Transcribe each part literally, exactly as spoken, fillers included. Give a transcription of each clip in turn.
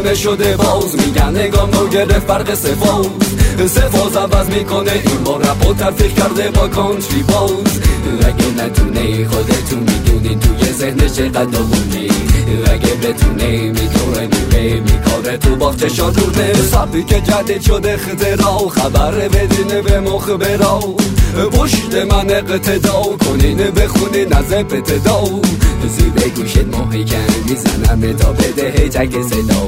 دیوونه شده باز میگن نگام نو گرفت فرق سفاز سفاز عوض میکنه این با رپ و تلفیق کرده با کانتری باز اگه نتونه خودتون میدونین توی ذهنش چقدر داغونی اگه بتونه میدونه میره میکاره تو باغچه شادونه سبی که جدید شده خطرا خبر بدینه به مخبرا پشت من اقتدا کنین بخونین از ابتدا زیر گوشت محکم میزنم تا بده هیچک صدا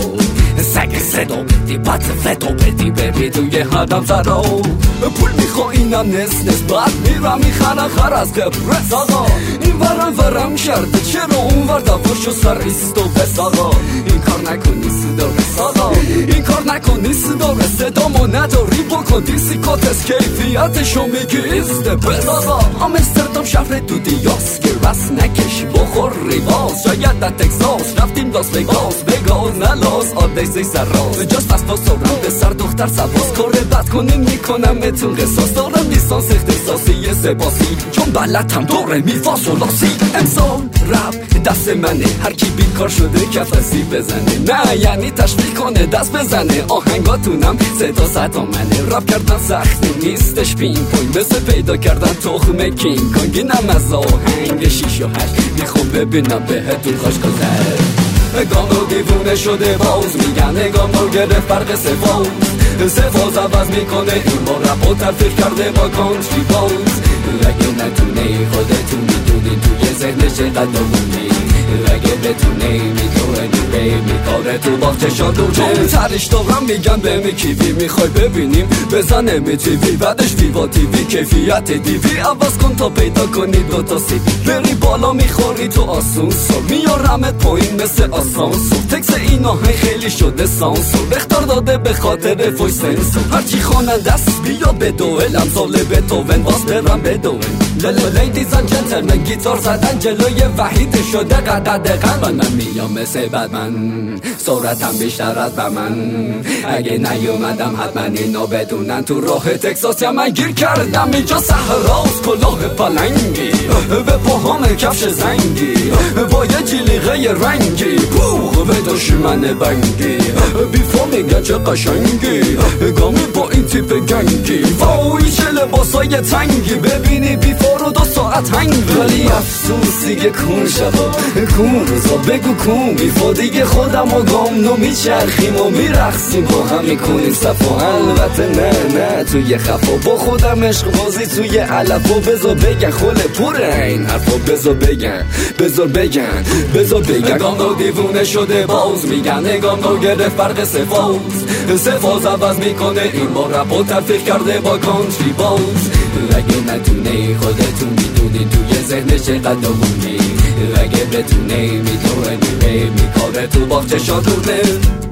سگ صدا بدی بط فدا بدی ببی توی هدم زرا پول میخوا اینم نس نس بعد میرم میخرم خر از قبرس آقا این ورم ورم کرده چرا اون ور دفاش و سر ایست و بس آقا این کار نکنی صدا رس آقا این کار نکنی صدا رس صدامو نداری بکن دیسی کاتس کیفیتشو میگی ایست بس آقا آمستردام شهر دودی یاس که رس نکش بخور ریواز شاید در تکساس رفتیم لاس وگاس بگاز نلاس آدیسی سر راز جاست از پاسورم به سر دختر سباز کار بد کنیم میکنم اتون قصاص دارم لیسانس اختصاصی سپاسی چون بلدم دوره میفاس و لاسی امسال رپ دست منه هر کی بیکار شده کفسی بزنه نه یعنی تشویق کنه دست بزنه آهنگاتونم صدا صدا منه رپ کردن سختی نیستش پین پوین مثل پیدا کردن تخم کینگ کانگ اینم از آهنگ شیش و هشت میخوام ببینم بهتون خوش گذر نگام رو دیوونه شده باز میگن نگام رو گرفت فرق سفاز سفاز عوض میکنه این با رپ و تلفیق کرده با کانتری باز اگه نتونه خودتون میدونین توی ذهنش چقدر داغونی اگه بتونه میدونه میره میکاره تو باغچه شادونه چون ترش دارم میگن به می کیوی میخوای ببینیم بزنه می تیوی بعدش ویوا تیوی کیفیت دیوی عوض کن تا پیدا کنی دوتا سی بری بالا میخوری تو آسانسور میارمت پایین مثل آسانسور تکس این آهنگ خیلی شده سانسور اختار داده به خاطر فویس سنسور هرچی خواننده است بیا به دوئل امثال بتوون باز برم به دوئل لیدیز اند جنتلمن گیتار زدن جلوی وحید شده قدر دقن من من میام مثل بدمن سرعتم بیشتر از بمن اگه نیومدم حتما اینو بدونن تو راه تکساسی من گیر کردم اینجا صحراست کلاه پلنگی به پاهام کفش زنگی با یه جلیقه رنگی بوغ به دشمن بنگی بیفا میگه چه قشنگی گامی با این تیپ گنگی وای چه لباسای تنگی ببینی بیفا رو دو ساعت هنگ ولی افسوسی که کون شبا کون روزا بگو کون بیفا دیگه خودم و گام نو میچرخیم و میرخسیم با هم میکنیم صفا البته نه نه توی خفا با خودم عشق بازی توی علف و بذار بگن خل پوره این حرفا بذار بگن بذار بگن بذار بگن نگام نو دیوونه شده باز میگن نگام نو گرفت فرق سفاز سفاز عوض میکنه این با رپ و تلفیق کرده با کانتری باز اگه نتونه خودتون میدونین توی ذهنش چقدر داغونی اگه بتونه میدونه میره میکاره تو باغچه شادونه